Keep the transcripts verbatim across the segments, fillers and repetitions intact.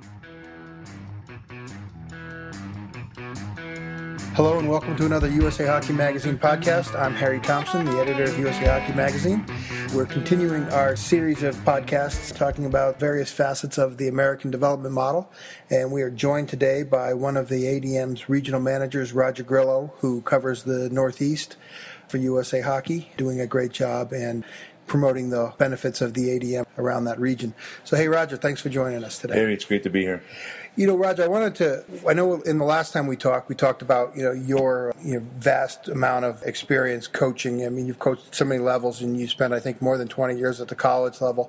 Hello and welcome to another U S A Hockey Magazine podcast. I'm Harry Thompson, the editor of U S A Hockey Magazine. We're continuing our series of podcasts talking about various facets of the American development model, and we are joined today by one of the A D M's regional managers, Roger Grillo, who covers the Northeast for U S A Hockey, doing a great job and promoting the benefits of the A D M around that region. So, hey, Roger, thanks for joining us today. Harry, it's great to be here. You know, Roger, I wanted to, I know in the last time we talked, we talked about, you know, your you know, vast amount of experience coaching. I mean, you've coached so many levels and you spent, I think, more than twenty years at the college level.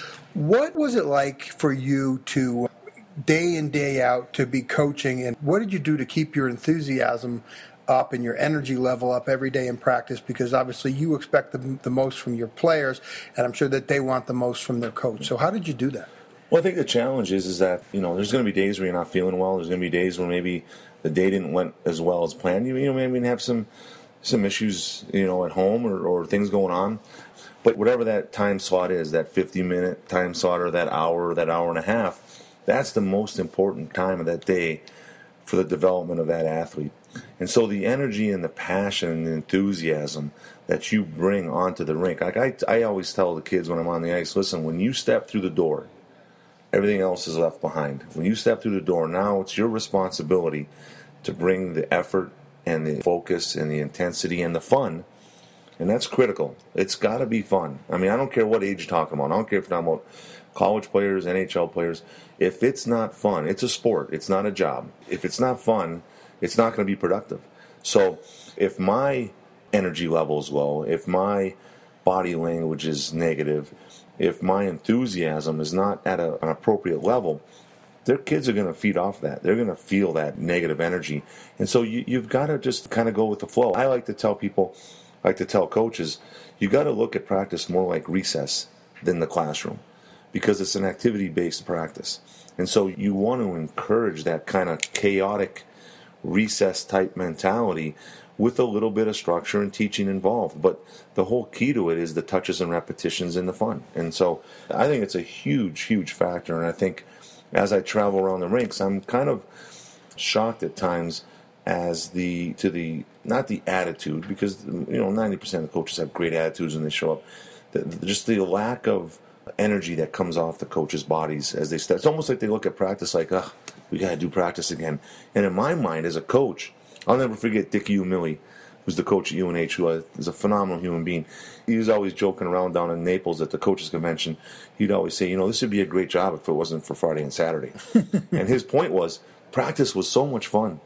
What was it like for you to, day in, day out, to be coaching, and what did you do to keep your enthusiasm up and your energy level up every day in practice? Because obviously you expect the, the most from your players, and I'm sure that they want the most from their coach. So how did you do that? Well, I think the challenge is is that, you know, there's going to be days where you're not feeling well. There's going to be days where maybe the day didn't went as well as planned. You, you know, maybe have some some issues, you know, at home or, or things going on. But whatever that time slot is, that fifty-minute time slot or that hour or that hour and a half, that's the most important time of that day for the development of that athlete. And so the energy and the passion and the enthusiasm that you bring onto the rink, like I, I always tell the kids when I'm on the ice, listen, when you step through the door, everything else is left behind. When you step through the door, now it's your responsibility to bring the effort and the focus and the intensity and the fun, and that's critical. It's got to be fun. I mean, I don't care what age you're talking about. I don't care if you're talking about college players, N H L players. If it's not fun, it's a sport. It's not a job. If it's not fun, it's not going to be productive. So if my energy level is low, if my body language is negative, if my enthusiasm is not at a, an appropriate level, their kids are going to feed off that. They're going to feel that negative energy. And so you, you've got to just kind of go with the flow. I like to tell people, I like to tell coaches, you got to look at practice more like recess than the classroom, because it's an activity-based practice. And so you want to encourage that kind of chaotic recess-type mentality with a little bit of structure and teaching involved. But the whole key to it is the touches and repetitions and the fun. And so I think it's a huge, huge factor. And I think as I travel around the rinks, I'm kind of shocked at times as the, to the, not the attitude, because, you know, ninety percent of the coaches have great attitudes when they show up. The, the, just the lack of energy that comes off the coaches' bodies as they start. It's almost like they look at practice like, oh, we got to do practice again. And in my mind, as a coach, I'll never forget Dick Umili, who's the coach at U N H, who is a phenomenal human being. He was always joking around down in Naples at the coaches' convention. He'd always say, you know, this would be a great job if it wasn't for Friday and Saturday. And his point was, practice was so much fun.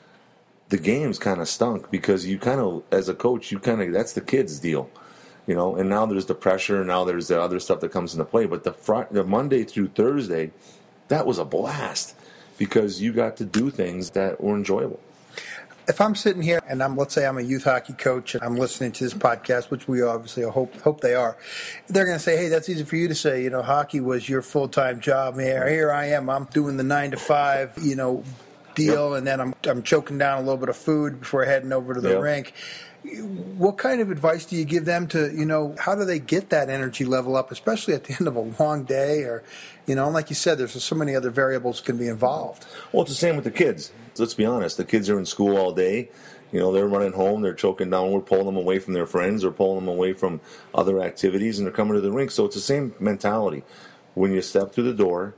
The games kind of stunk because you kind of, as a coach, you kind of, that's the kids' deal. You know, and now there's the pressure, and now there's the other stuff that comes into play. But the, fr- the Monday through Thursday, that was a blast because you got to do things that were enjoyable. If I'm sitting here and I'm, let's say I'm a youth hockey coach and I'm listening to this podcast, which we obviously hope hope they are, they're going to say, hey, that's easy for you to say. You know, hockey was your full-time job. Here, here I am. I'm doing the nine to five, you know, deal, yep. And then I'm I'm choking down a little bit of food before heading over to the yep. rink. What kind of advice do you give them to, you know, how do they get that energy level up, especially at the end of a long day? Or, you know, like you said, there's so many other variables can be involved. Well, it's the same with the kids. Let's be honest. The kids are in school all day. You know, they're running home. They're choking down. We're pulling them away from their friends or pulling them away from other activities, and they're coming to the rink. So it's the same mentality. When you step through the door,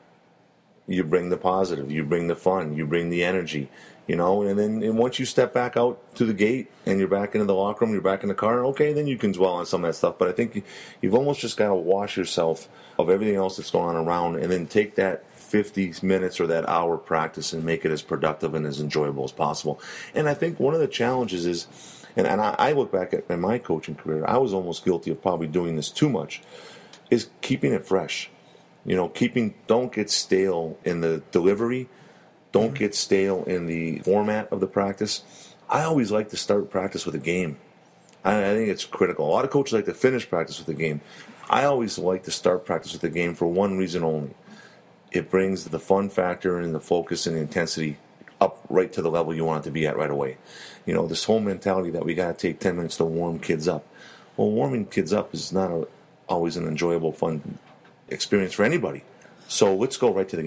you bring the positive. You bring the fun. You bring the energy. You know, and then and once you step back out to the gate and you're back into the locker room, you're back in the car, okay, then you can dwell on some of that stuff. But I think you've almost just got to wash yourself of everything else that's going on around and then take that fifty minutes or that hour practice and make it as productive and as enjoyable as possible. And I think one of the challenges is, and, and I, I look back at, at my coaching career, I was almost guilty of probably doing this too much, is keeping it fresh. You know, keeping, don't get stale in the delivery. Don't get stale in the format of the practice. I always like to start practice with a game. I, I think it's critical. A lot of coaches like to finish practice with a game. I always like to start practice with a game for one reason only. It brings the fun factor and the focus and the intensity up right to the level you want it to be at right away. You know, this whole mentality that we got to take ten minutes to warm kids up. Well, warming kids up is not a, always an enjoyable, fun experience for anybody. So let's go right to the game.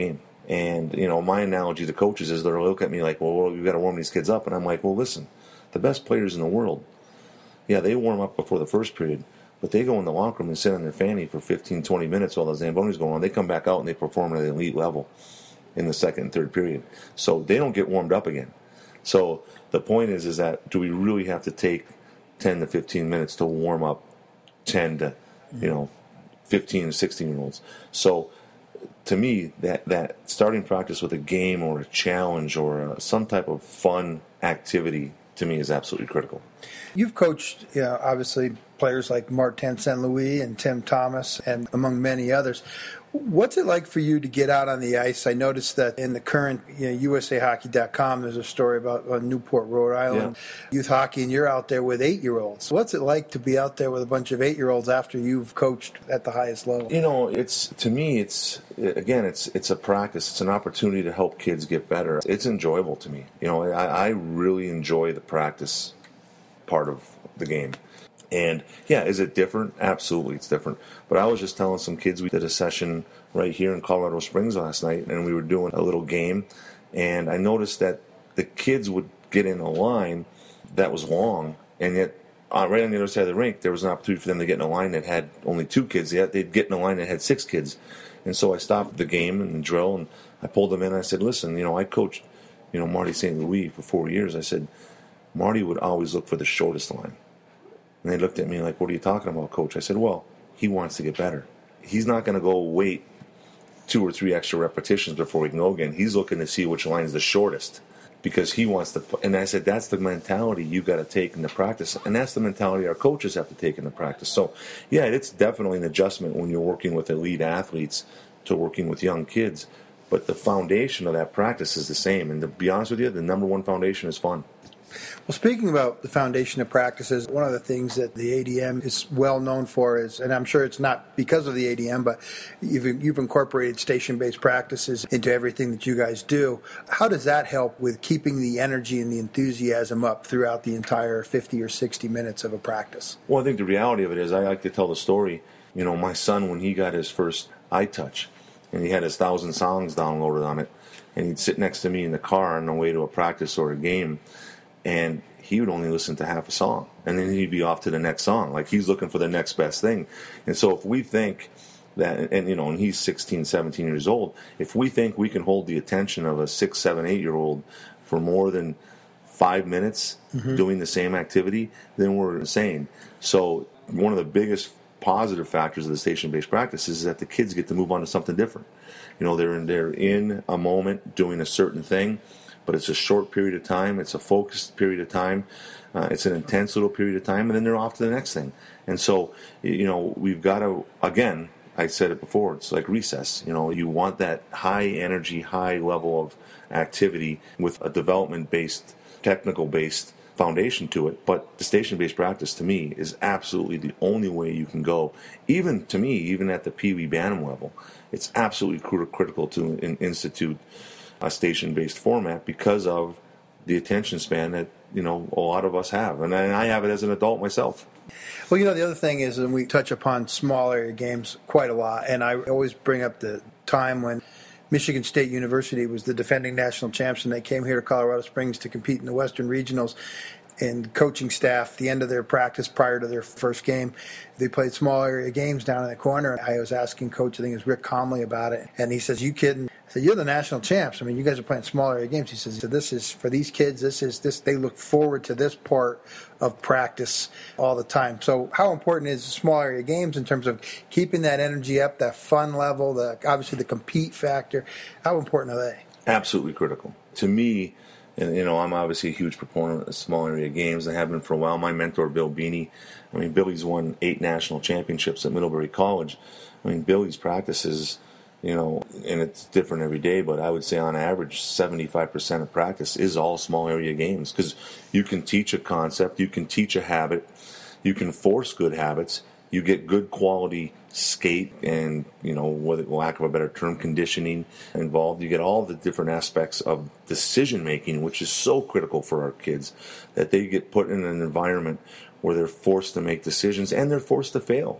And, you know, my analogy to coaches is they'll look at me like, well, we've got to warm these kids up. And I'm like, well, listen, the best players in the world, yeah, they warm up before the first period, but they go in the locker room and sit on their fanny for fifteen, twenty minutes while the Zamboni's going on. They come back out and they perform at an elite level in the second and third period. So they don't get warmed up again. So the point is, is that do we really have to take ten to fifteen minutes to warm up ten to, you know, fifteen to sixteen-year-olds? So to me, that, that starting practice with a game or a challenge or a, some type of fun activity, to me, is absolutely critical. You've coached, you know, obviously, players like Martin Saint Louis and Tim Thomas, and among many others. What's it like for you to get out on the ice? I noticed that in the current, you know, U S A Hockey dot com, there's a story about uh, Newport, Rhode Island, yeah. youth hockey, and you're out there with eight-year-olds. What's it like to be out there with a bunch of eight-year-olds after you've coached at the highest level? You know, it's to me, it's again, it's it's a practice. It's an opportunity to help kids get better. It's enjoyable to me. You know, I, I really enjoy the practice part of the game. And, yeah, is it different? Absolutely, it's different. But I was just telling some kids, we did a session right here in Colorado Springs last night, and we were doing a little game, and I noticed that the kids would get in a line that was long, and yet uh, right on the other side of the rink, there was an opportunity for them to get in a line that had only two kids. Yet they'd get in a line that had six kids. And so I stopped the game and the drill, and I pulled them in, and I said, listen, you know, I coached, you know, Marty Saint Louis for four years. I said, Marty would always look for the shortest line. And they looked at me like, what are you talking about, Coach? I said, well, he wants to get better. He's not going to go wait two or three extra repetitions before he can go again. He's looking to see which line is the shortest because he wants to. And I said, that's the mentality you got to take in the practice. And that's the mentality our coaches have to take in the practice. So, yeah, it's definitely an adjustment when you're working with elite athletes to working with young kids. But the foundation of that practice is the same. And to be honest with you, the number one foundation is fun. Well, speaking about the foundation of practices, one of the things that the A D M is well known for is, and I'm sure it's not because of the A D M, but you've, you've incorporated station-based practices into everything that you guys do. How does that help with keeping the energy and the enthusiasm up throughout the entire fifty or sixty minutes of a practice? Well, I think the reality of it is I like to tell the story. You know, my son, when he got his first iTouch, and he had his thousand songs downloaded on it, and he'd sit next to me in the car on the way to a practice or a game, and he would only listen to half a song, and then he'd be off to the next song. Like, he's looking for the next best thing. And so if we think that, and, you know, and he's sixteen, seventeen years old, if we think we can hold the attention of a six, seven, eight-year-old for more than five minutes mm-hmm. doing the same activity, then we're insane. So one of the biggest positive factors of the station-based practice is that the kids get to move on to something different. You know, they're in, they're in a moment doing a certain thing, but it's a short period of time, it's a focused period of time, uh, it's an intense little period of time, and then they're off to the next thing. And so, you know, we've got to, again, I said it before, it's like recess. You know, you want that high energy, high level of activity with a development-based, technical-based foundation to it. But the station-based practice, to me, is absolutely the only way you can go. Even, to me, even at the Pee Wee Bantam level, it's absolutely critical to in, institute a station-based format because of the attention span that, you know, a lot of us have. And I have it as an adult myself. Well, you know, the other thing is, and we touch upon small area games quite a lot, and I always bring up the time when Michigan State University was the defending national champs, and they came here to Colorado Springs to compete in the Western Regionals. And coaching staff, the end of their practice prior to their first game, they played small area games down in the corner. I was asking Coach, I think it was Rick Comley, about it, and he says, "You kidding?" I said, "You're the national champs. I mean, you guys are playing small area games." He says, "This is for these kids. This is this. They look forward to this part of practice all the time." So, how important is small area games in terms of keeping that energy up, that fun level, the obviously the compete factor? How important are they? Absolutely critical to me. And, you know, I'm obviously a huge proponent of small area games. I have been for a while. My mentor, Bill Beanie, I mean, Billy's won eight national championships at Middlebury College. I mean, Billy's practices, you know, and it's different every day, but I would say on average seventy-five percent of practice is all small area games because you can teach a concept, you can teach a habit, you can force good habits, you get good quality skate and, you know, with lack of a better term, conditioning involved. You get all the different aspects of decision making, which is so critical for our kids, that they get put in an environment where they're forced to make decisions and they're forced to fail.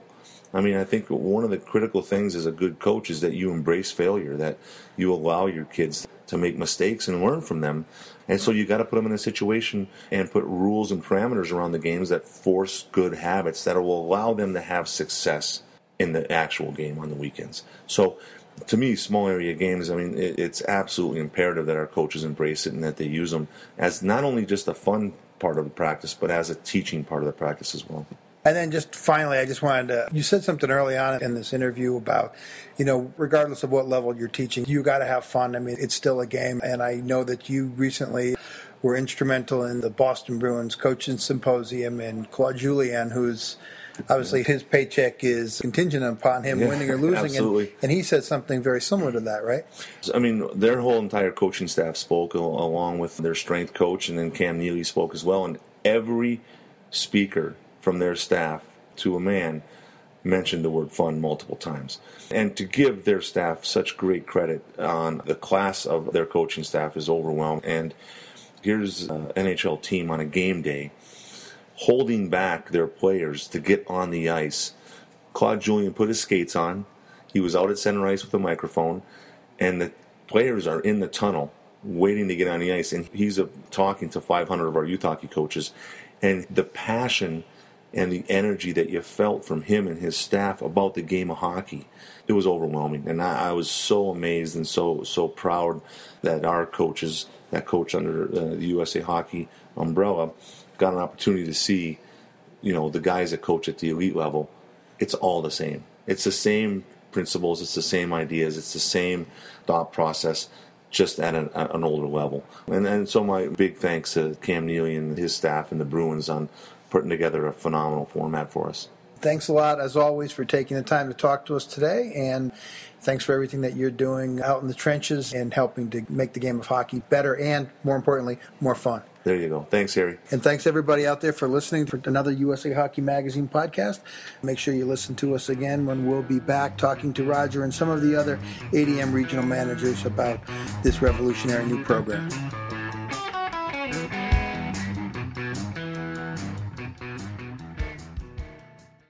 I mean, I think one of the critical things as a good coach is that you embrace failure, that you allow your kids to make mistakes and learn from them. And so you got to put them in a situation and put rules and parameters around the games that force good habits that will allow them to have success in the actual game on the weekends. So to me, small area games, I mean, it, it's absolutely imperative that our coaches embrace it and that they use them as not only just a fun part of the practice, but as a teaching part of the practice as well. And then just finally, I just wanted to, you said something early on in this interview about, you know, regardless of what level you're teaching, you got to have fun. I mean, it's still a game. And I know that you recently were instrumental in the Boston Bruins Coaching Symposium, and Claude Julien, who's obviously his paycheck is contingent upon him yeah, winning or losing. Absolutely. And, and he said something very similar to that, right? I mean, their whole entire coaching staff spoke along with their strength coach, and then Cam Neely spoke as well. And every speaker from their staff to a man mentioned the word fun multiple times. And to give their staff such great credit on the class of their coaching staff is overwhelming. And here's an N H L team on a game day holding back their players to get on the ice. Claude Julien put his skates on. He was out at center ice with a microphone, and the players are in the tunnel waiting to get on the ice. And he's uh, talking to five hundred of our youth hockey coaches. And the passion and the energy that you felt from him and his staff about the game of hockey, it was overwhelming. And I, I was so amazed and so so proud that our coaches that coach under uh, the U S A Hockey umbrella got an opportunity to see, you know, the guys that coach at the elite level. It's all the same. It's the same principles. It's the same ideas. It's the same thought process, just at an, at an older level. And, and so my big thanks to Cam Neely and his staff and the Bruins on putting together a phenomenal format for us. Thanks a lot, as always, for taking the time to talk to us today, and thanks for everything that you're doing out in the trenches and helping to make the game of hockey better and, more importantly, more fun. There you go. Thanks, Harry. And thanks, everybody out there, for listening for another U S A Hockey Magazine podcast. Make sure you listen to us again when we'll be back talking to Roger and some of the other A D M regional managers about this revolutionary new program.